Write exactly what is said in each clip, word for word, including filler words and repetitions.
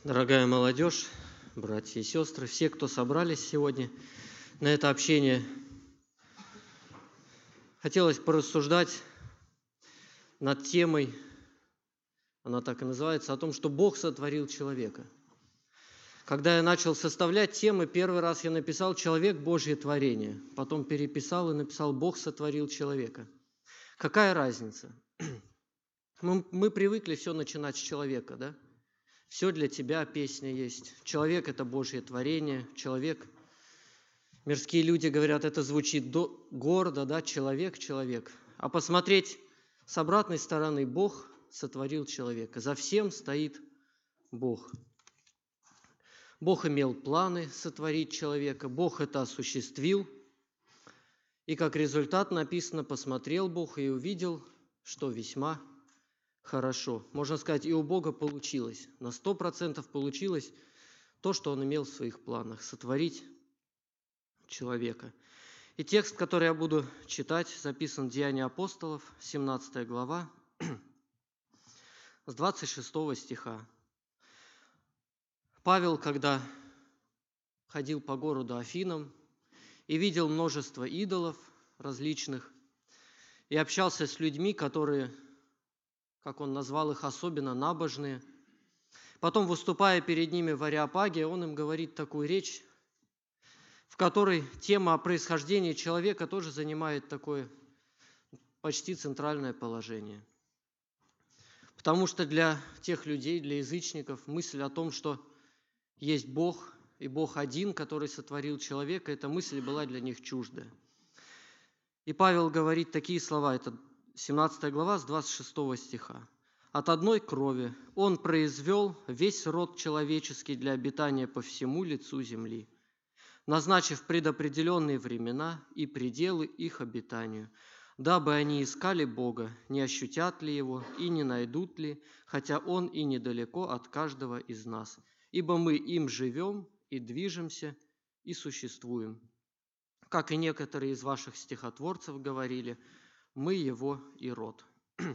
Дорогая молодежь, братья и сестры, все, кто собрались сегодня на это общение, хотелось порассуждать над темой, она так и называется, о том, что Бог сотворил человека. Когда я начал составлять темы, первый раз я написал «Человек – Божье творение», потом переписал и написал «Бог сотворил человека». Какая разница? Мы, мы привыкли все начинать с человека, да? Все для тебя песня есть. Человек – это Божье творение. Человек, мирские люди говорят, это звучит до, гордо, да? Человек, человек. А посмотреть с обратной стороны, Бог сотворил человека. За всем стоит Бог. Бог имел планы сотворить человека. Бог это осуществил. И как результат написано, посмотрел Бог и увидел, что весьма хорошо. Можно сказать, и у Бога получилось. На сто процентов получилось то, что Он имел в своих планах – сотворить человека. И текст, который я буду читать, записан в Деяния апостолов, семнадцатая глава, с двадцать шестого стиха. Павел, когда ходил по городу Афинам и видел множество идолов различных, и общался с людьми, которые, как он назвал их, особенно набожные. Потом, выступая перед ними в Ареопаге, он им говорит такую речь, в которой тема о происхождении человека тоже занимает такое почти центральное положение. Потому что для тех людей, для язычников, мысль о том, что есть Бог, и Бог один, который сотворил человека, эта мысль была для них чуждая. И Павел говорит такие слова, это семнадцатая глава с двадцать шестого стиха. «От одной крови Он произвел весь род человеческий для обитания по всему лицу земли, назначив предопределенные времена и пределы их обитанию, дабы они искали Бога, не ощутят ли Его и не найдут ли, хотя Он и недалеко от каждого из нас, ибо мы им живем и движемся и существуем. Как и некоторые из ваших стихотворцев говорили, мы Его и род».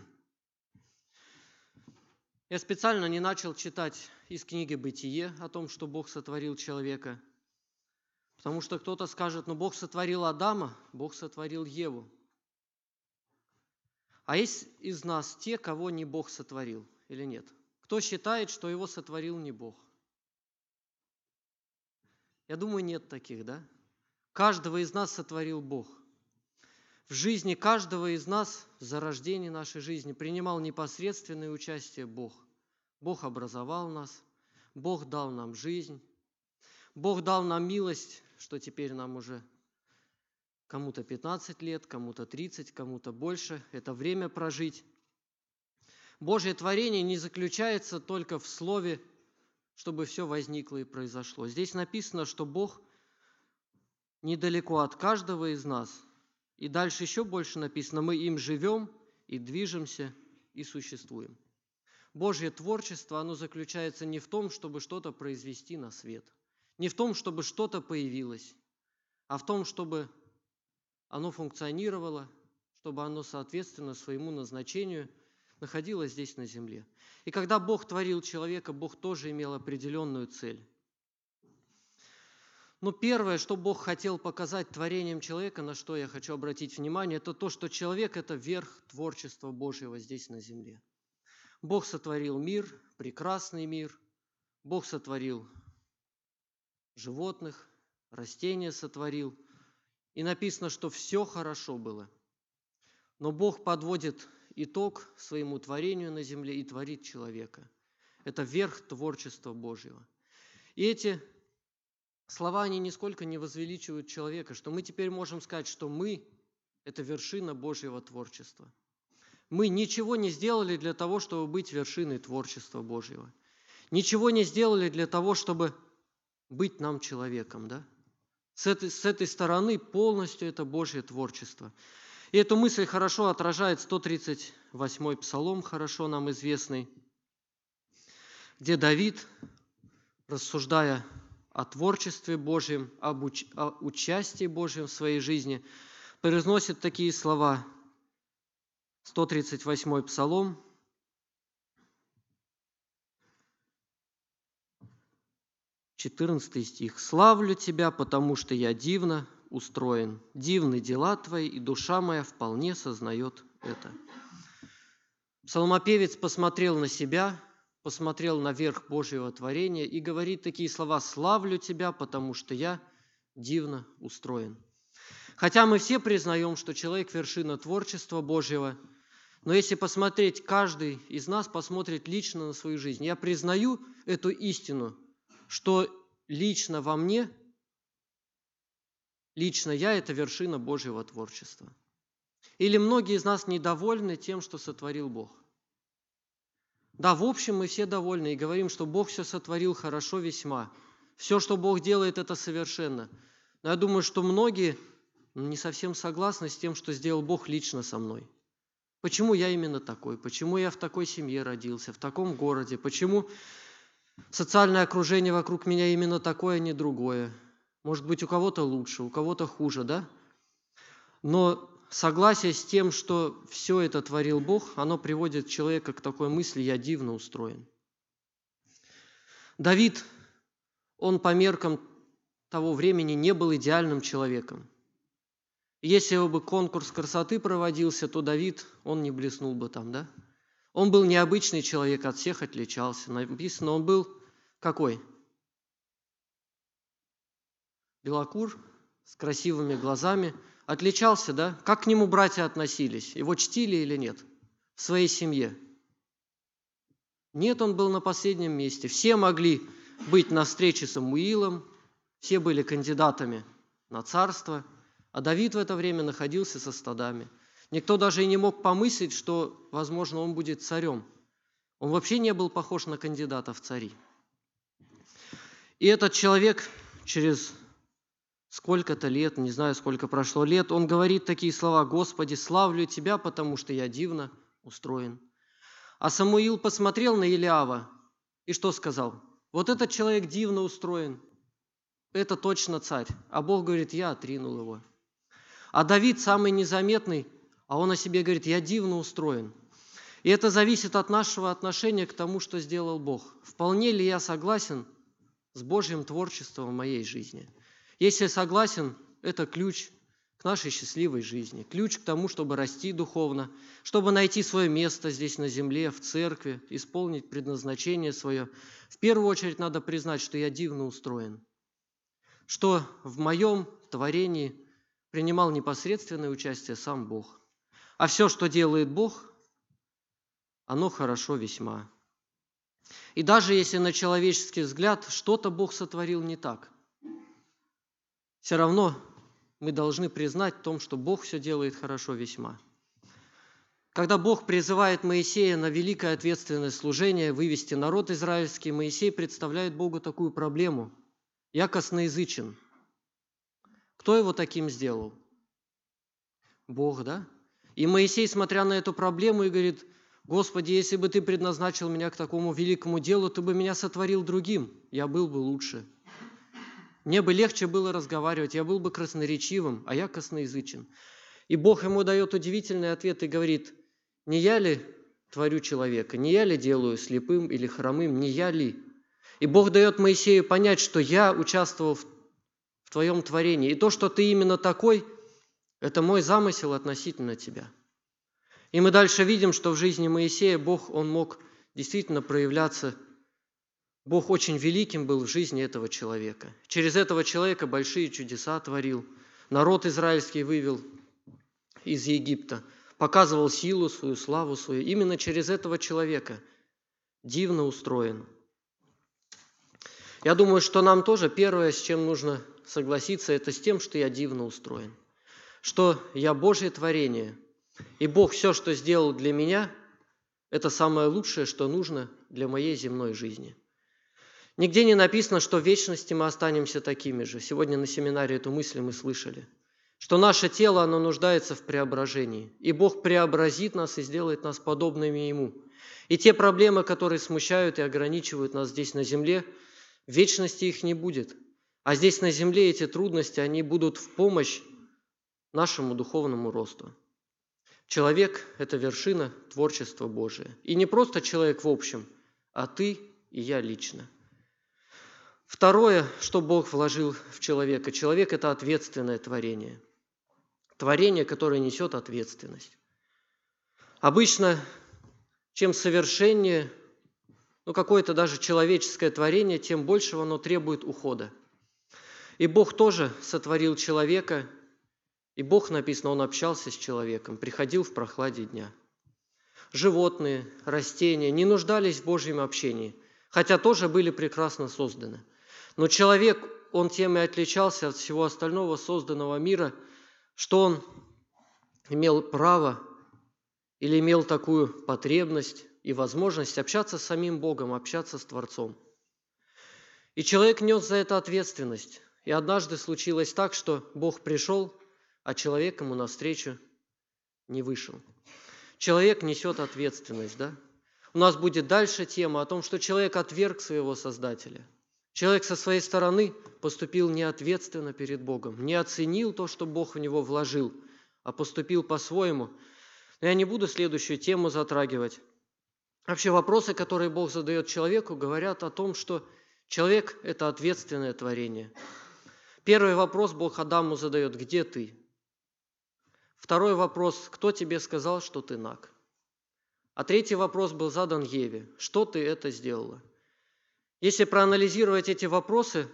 Я специально не начал читать из книги «Бытие» о том, что Бог сотворил человека, потому что кто-то скажет, ну Бог сотворил Адама, Бог сотворил Еву. А есть из нас те, кого не Бог сотворил или нет? Кто считает, что его сотворил не Бог? Я думаю, нет таких, да? Каждого из нас сотворил Бог. В жизни каждого из нас, в зарождении нашей жизни, принимал непосредственное участие Бог. Бог образовал нас, Бог дал нам жизнь, Бог дал нам милость, что теперь нам уже кому-то пятнадцать лет, кому-то тридцать, кому-то больше. Это время прожить. Божье творение не заключается только в слове, чтобы все возникло и произошло. Здесь написано, что Бог недалеко от каждого из нас. И дальше еще больше написано, мы им живем и движемся и существуем. Божье творчество, оно заключается не в том, чтобы что-то произвести на свет, не в том, чтобы что-то появилось, а в том, чтобы оно функционировало, чтобы оно, соответственно, своему назначению находилось здесь на земле. И когда Бог творил человека, Бог тоже имел определенную цель. Но первое, что Бог хотел показать творением человека, на что я хочу обратить внимание, это то, что человек – это верх творчества Божьего здесь на земле. Бог сотворил мир, прекрасный мир. Бог сотворил животных, растения сотворил. И написано, что все хорошо было. Но Бог подводит итог своему творению на земле и творит человека. Это верх творчества Божьего. И эти слова, они нисколько не возвеличивают человека, что мы теперь можем сказать, что мы – это вершина Божьего творчества. Мы ничего не сделали для того, чтобы быть вершиной творчества Божьего. Ничего не сделали для того, чтобы быть нам человеком, да? С этой, с этой стороны полностью это Божье творчество. И эту мысль хорошо отражает сто тридцать восьмой Псалом, хорошо нам известный, где Давид, рассуждая о творчестве Божьем, об уч... о участии Божьем в своей жизни, произносит такие слова. сто тридцать восьмой Псалом, четырнадцатый стих. «Славлю Тебя, потому что я дивно устроен. Дивны дела Твои, и душа моя вполне сознает это». Псалмопевец посмотрел на себя, посмотрел на верх Божьего творения и говорит такие слова: «Славлю Тебя, потому что я дивно устроен». Хотя мы все признаем, что человек – вершина творчества Божьего, но если посмотреть, каждый из нас посмотрит лично на свою жизнь. Я признаю эту истину, что лично во мне, лично я – это вершина Божьего творчества. Или многие из нас недовольны тем, что сотворил Бог. Да, в общем, мы все довольны и говорим, что Бог все сотворил хорошо весьма. Все, что Бог делает, это совершенно. Но я думаю, что многие не совсем согласны с тем, что сделал Бог лично со мной. Почему я именно такой? Почему я в такой семье родился, в таком городе? Почему социальное окружение вокруг меня именно такое, а не другое? Может быть, у кого-то лучше, у кого-то хуже, да? Но согласие с тем, что все это творил Бог, оно приводит человека к такой мысли: «Я дивно устроен». Давид, он по меркам того времени не был идеальным человеком. Если бы конкурс красоты проводился, то Давид, он не блеснул бы там, да? Он был необычный человек, от всех отличался. Написано, он был какой? Белокур, с красивыми глазами. Отличался, да? Как к нему братья относились? Его чтили или нет? В своей семье? Нет, он был на последнем месте. Все могли быть на встрече с Самуилом, все были кандидатами на царство, а Давид в это время находился со стадами. Никто даже и не мог помыслить, что, возможно, он будет царем. Он вообще не был похож на кандидата в цари. И этот человек через сколько-то лет, не знаю, сколько прошло лет, он говорит такие слова: «Господи, славлю Тебя, потому что я дивно устроен». А Самуил посмотрел на Илиава и что сказал? Вот этот человек дивно устроен, это точно царь. А Бог говорит: я отринул его. А Давид самый незаметный, а он о себе говорит: я дивно устроен. И это зависит от нашего отношения к тому, что сделал Бог. Вполне ли я согласен с Божьим творчеством в моей жизни? Если согласен, это ключ к нашей счастливой жизни, ключ к тому, чтобы расти духовно, чтобы найти свое место здесь на земле, в церкви, исполнить предназначение свое. В первую очередь надо признать, что я дивно устроен, что в моем творении принимал непосредственное участие сам Бог. А все, что делает Бог, оно хорошо весьма. И даже если на человеческий взгляд что-то Бог сотворил не так, все равно мы должны признать в том, что Бог все делает хорошо весьма. Когда Бог призывает Моисея на великое ответственное служение вывести народ израильский, Моисей представляет Богу такую проблему: я косноязычен. Кто его таким сделал? Бог, да? И Моисей, смотря на эту проблему, и говорит: Господи, если бы Ты предназначил меня к такому великому делу, Ты бы меня сотворил другим, я был бы лучше. Мне бы легче было разговаривать, я был бы красноречивым, а я косноязычен. И Бог ему дает удивительный ответ и говорит: не я ли творю человека, не я ли делаю слепым или хромым, не я ли? И Бог дает Моисею понять, что я участвовал в, в твоем творении, и то, что ты именно такой, это мой замысел относительно тебя. И мы дальше видим, что в жизни Моисея Бог, он мог действительно проявляться. Бог очень великим был в жизни этого человека. Через этого человека большие чудеса творил. Народ израильский вывел из Египта, показывал силу свою, славу свою. Именно через этого человека дивно устроен. Я думаю, что нам тоже первое, с чем нужно согласиться, это с тем, что я дивно устроен. Что я Божье творение. И Бог все, что сделал для меня, это самое лучшее, что нужно для моей земной жизни. Нигде не написано, что в вечности мы останемся такими же. Сегодня на семинаре эту мысль мы слышали. Что наше тело, оно нуждается в преображении. И Бог преобразит нас и сделает нас подобными Ему. И те проблемы, которые смущают и ограничивают нас здесь на земле, в вечности их не будет. А здесь на земле эти трудности, они будут в помощь нашему духовному росту. Человек – это вершина творчества Божия. И не просто человек в общем, а ты и я лично. Второе, что Бог вложил в человека. Человек – это ответственное творение. Творение, которое несет ответственность. Обычно, чем совершеннее, ну, какое-то даже человеческое творение, тем больше оно требует ухода. И Бог тоже сотворил человека, и Бог, написано, Он общался с человеком, приходил в прохладе дня. Животные, растения не нуждались в Божьем общении, хотя тоже были прекрасно созданы. Но человек, он тем и отличался от всего остального созданного мира, что он имел право или имел такую потребность и возможность общаться с самим Богом, общаться с Творцом. И человек нес за это ответственность. И однажды случилось так, что Бог пришел, а человек ему навстречу не вышел. Человек несет ответственность, да? У нас будет дальше тема о том, что человек отверг своего Создателя. Человек со своей стороны поступил неответственно перед Богом, не оценил то, что Бог в него вложил, а поступил по-своему. Но я не буду следующую тему затрагивать. Вообще вопросы, которые Бог задает человеку, говорят о том, что человек – это ответственное творение. Первый вопрос Бог Адаму задает: «Где ты?» Второй вопрос: «Кто тебе сказал, что ты наг?» А третий вопрос был задан Еве: «Что ты это сделала?» Если проанализировать эти вопросы,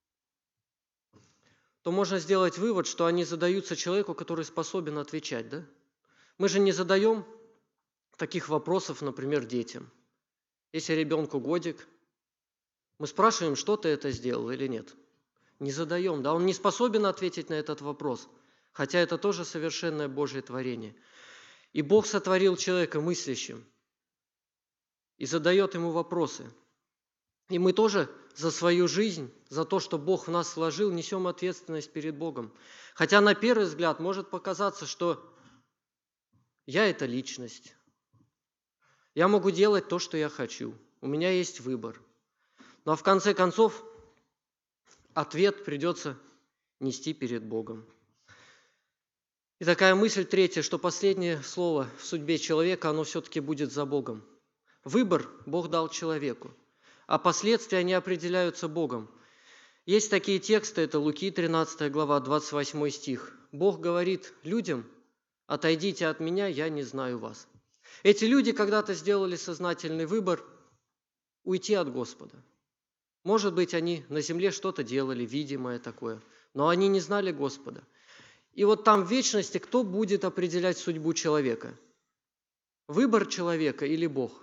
то можно сделать вывод, что они задаются человеку, который способен отвечать. Да? Мы же не задаем таких вопросов, например, детям. Если ребенку годик, мы спрашиваем, что ты это сделал или нет. Не задаем, да? Он не способен ответить на этот вопрос, хотя это тоже совершенное Божье творение. И Бог сотворил человека мыслящим и задает ему вопросы. И мы тоже за свою жизнь, за то, что Бог в нас вложил, несем ответственность перед Богом. Хотя на первый взгляд может показаться, что я – это личность. Я могу делать то, что я хочу. У меня есть выбор. Но в конце концов ответ придется нести перед Богом. И такая мысль третья, что последнее слово в судьбе человека, оно все-таки будет за Богом. Выбор Бог дал человеку, а последствия они определяются Богом. Есть такие тексты, это Луки тринадцатая глава, двадцать восьмой стих. Бог говорит людям: «Отойдите от меня, я не знаю вас». Эти люди когда-то сделали сознательный выбор уйти от Господа. Может быть, они на земле что-то делали, видимое такое, но они не знали Господа. И вот там в вечности кто будет определять судьбу человека? Выбор человека или Бог?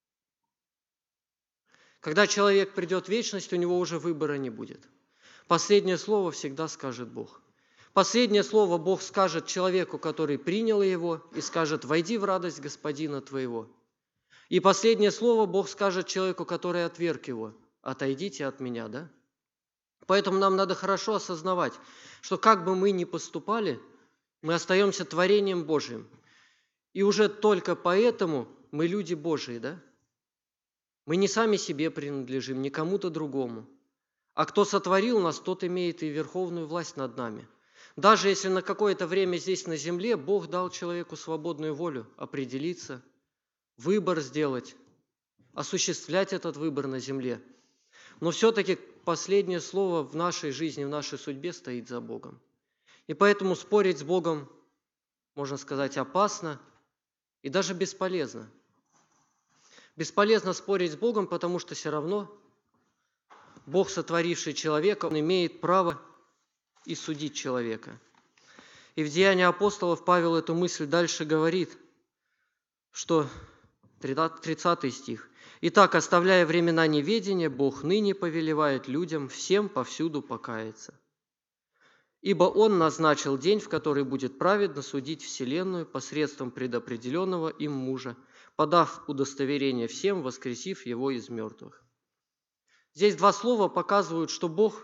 Когда человек придет в вечность, у него уже выбора не будет. Последнее слово всегда скажет Бог. Последнее слово Бог скажет человеку, который принял его, и скажет: «Войди в радость Господина твоего». И последнее слово Бог скажет человеку, который отверг его: «Отойдите от меня». Да? Поэтому нам надо хорошо осознавать, что как бы мы ни поступали, мы остаемся творением Божьим. И уже только поэтому мы люди Божии, да? Мы не сами себе принадлежим, не кому-то другому. А кто сотворил нас, тот имеет и верховную власть над нами. Даже если на какое-то время здесь на земле Бог дал человеку свободную волю определиться, выбор сделать, осуществлять этот выбор на земле. Но все-таки последнее слово в нашей жизни, в нашей судьбе стоит за Богом. И поэтому спорить с Богом, можно сказать, опасно и даже бесполезно. Бесполезно спорить с Богом, потому что все равно Бог, сотворивший человека, Он имеет право и судить человека. И в Деянии апостолов Павел эту мысль дальше говорит, что тридцатый стих. «Итак, оставляя времена неведения, Бог ныне повелевает людям всем повсюду покаяться. Ибо Он назначил день, в который будет праведно судить вселенную посредством предопределенного им мужа, подав удостоверение всем, воскресив его из мертвых». Здесь два слова показывают, что Бог,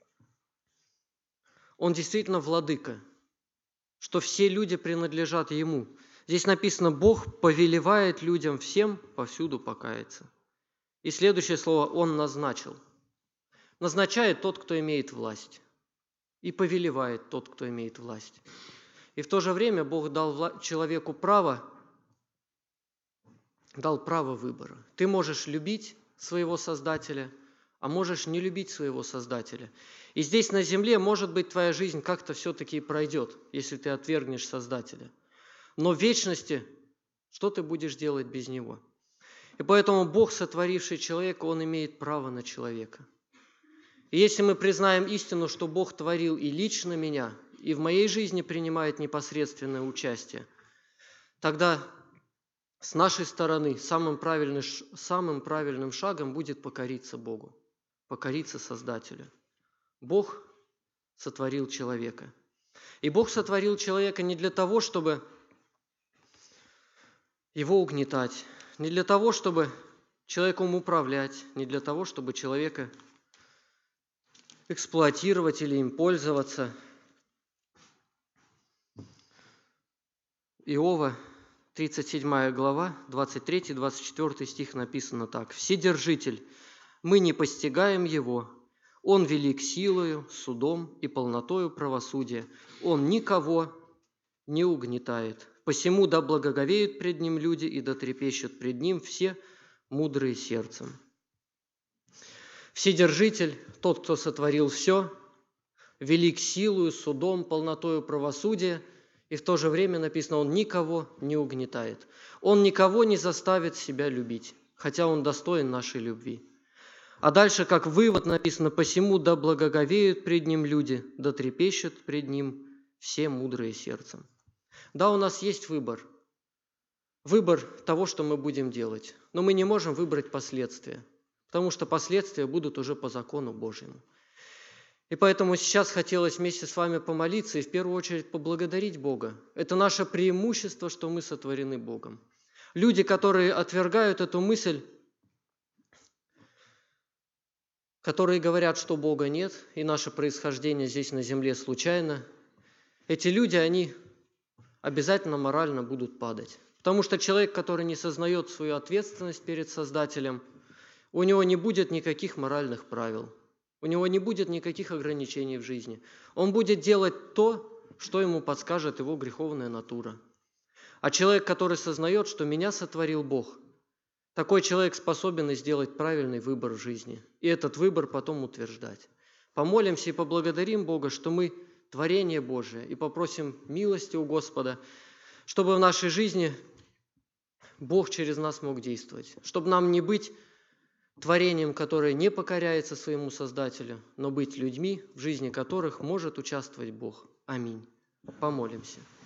Он действительно владыка, что все люди принадлежат Ему. Здесь написано: Бог повелевает людям всем повсюду покаяться. И следующее слово: Он назначил. Назначает тот, кто имеет власть, и повелевает тот, кто имеет власть. И в то же время Бог дал человеку право, дал право выбора. Ты можешь любить своего Создателя, а можешь не любить своего Создателя. И здесь на земле, может быть, твоя жизнь как-то все-таки пройдет, если ты отвергнешь Создателя. Но в вечности, что ты будешь делать без Него? И поэтому Бог, сотворивший человека, Он имеет право на человека. И если мы признаем истину, что Бог творил и лично меня, и в моей жизни принимает непосредственное участие, тогда с нашей стороны самым правильным, самым правильным шагом будет покориться Богу, покориться Создателю. Бог сотворил человека. И Бог сотворил человека не для того, чтобы его угнетать, не для того, чтобы человеком управлять, не для того, чтобы человека эксплуатировать или им пользоваться. Иова, тридцать седьмая глава, двадцать третий двадцать четвёртый стих написано так. «Вседержитель, мы не постигаем Его, Он велик силою, судом и полнотою правосудия, Он никого не угнетает. Посему да благоговеют пред Ним люди, и да трепещут пред Ним все мудрые сердцем». Вседержитель, тот, кто сотворил все, велик силою, судом, полнотою правосудия, и в то же время написано, Он никого не угнетает. Он никого не заставит себя любить, хотя Он достоин нашей любви. А дальше, как вывод, написано, «Посему да благоговеют пред Ним люди, да трепещут пред Ним все мудрые сердцем». Да, у нас есть выбор. Выбор того, что мы будем делать. Но мы не можем выбрать последствия, потому что последствия будут уже по закону Божьему. И поэтому сейчас хотелось вместе с вами помолиться и в первую очередь поблагодарить Бога. Это наше преимущество, что мы сотворены Богом. Люди, которые отвергают эту мысль, которые говорят, что Бога нет, и наше происхождение здесь на земле случайно, эти люди, они обязательно морально будут падать. Потому что человек, который не сознает свою ответственность перед Создателем, у него не будет никаких моральных правил, у него не будет никаких ограничений в жизни. Он будет делать то, что ему подскажет его греховная натура. А человек, который сознает, что меня сотворил Бог, такой человек способен сделать правильный выбор в жизни, и этот выбор потом утверждать. Помолимся и поблагодарим Бога, что мы творение Божие, и попросим милости у Господа, чтобы в нашей жизни Бог через нас мог действовать, чтобы нам не быть творением, которое не покоряется своему Создателю, но быть людьми, в жизни которых может участвовать Бог. Аминь. Помолимся.